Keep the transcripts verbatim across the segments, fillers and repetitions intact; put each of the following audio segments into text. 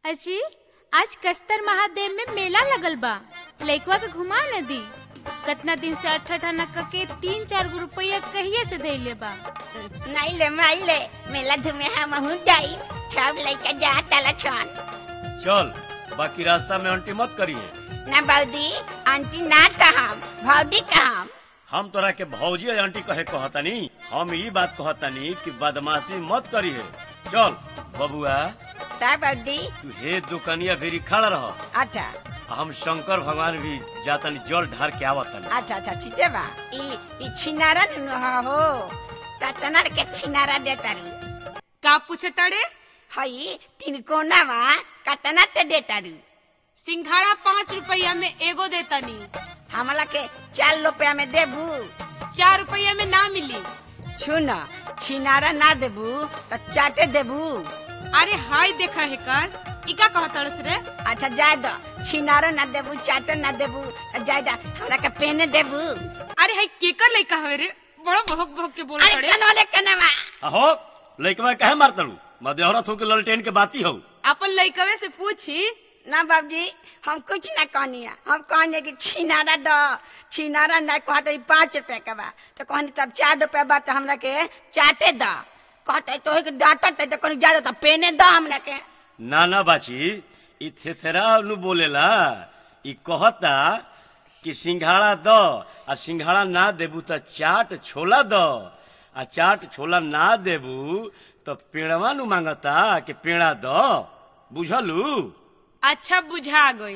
अजी आज कस्तर महादेव में मेला लगल बा, लइकवा के घुमा न दी। कितना दिन से अठा न के तीन चार गो रुपया कहिए से देले बा। नहीं ले माई ले मेला धुमे हम हूं जाई सब लइका जा ताला छन। चल बाकी रास्ता में आंटी मत करिए ना बाउदी आंटी ना त हम भौडी का हम हम तोरा के भौजी आंटी कहे कहतानी। हम ई बात कहतानी कि बदमाशी मत करिए। चल बबुआ ता बाउदी तू हे दुकानिया भेरी खड़ा रह। अच्छा हम शंकर भगवान भी जातनी जल ढार के आवतनी। अच्छा अच्छा ठीक है बा ई ई छिनारा न हो ततनर के छिनारा देतारू का पूछे तड़े? हई तीन कोना वा कतना ते देतारू सिंघाड़ा पाँच रुपया में एगो देतनी। हमला के चार रुपया में देबू चार रुपया में ना मिली। छुना छिनारा ना देबू तो चाटे देबू। अरे हाय देखा है कर इका कहतड़स रे। अच्छा जाय दो छिनारो ना देबू चाटो ना देबू जाय दा हमरा के पेने देबू। अरे हाय केकर लइका हवे रे, बड़ा भोक भोक के बोल अरे तड़े। कनो ले कनवा अहो लइकवा काहे मारतलू? मदेहरा थू के ललटेन के बाती हो। अपन लइकवे से पूछी। ना बाबूजी हम कुछ ना कहनिया हम कहने कि छिनारा दो छिनारा ना कहते पाँच रुपया के बा तो कहनी तब चार रुपया बा तो हमरा के चाटे दो कहते तो के डांटत तो कहनी ज्यादा तो पेने दो हमरा के। ना ना बाची ई थेथेरा नु बोलेला। ई कहता कि सिंघाड़ा दो आ सिंघाड़ा ना देबू तो चाट छोला दो आ चाट छोला ना देबू तो पेड़वा नु मांगता कि पेड़ा दो। बुझलू? अच्छा बुझा गई।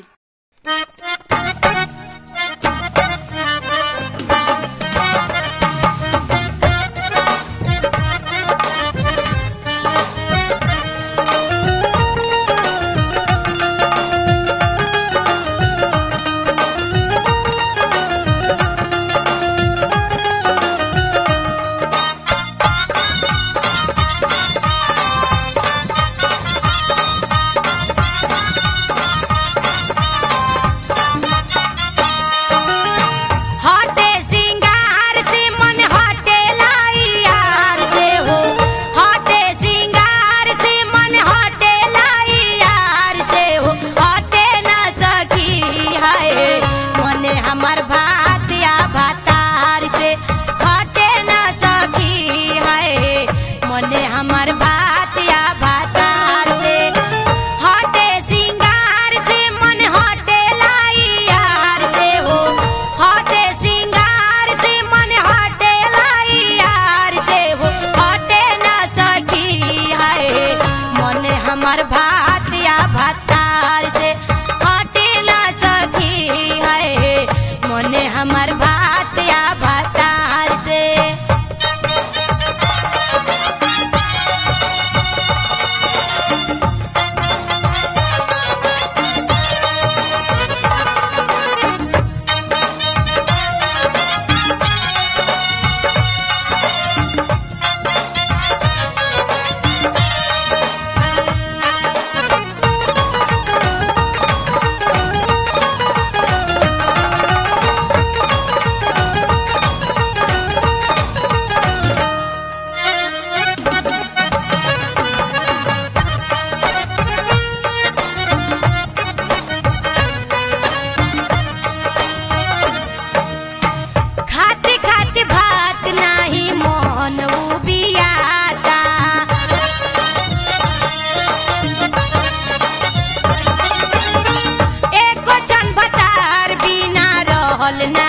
ना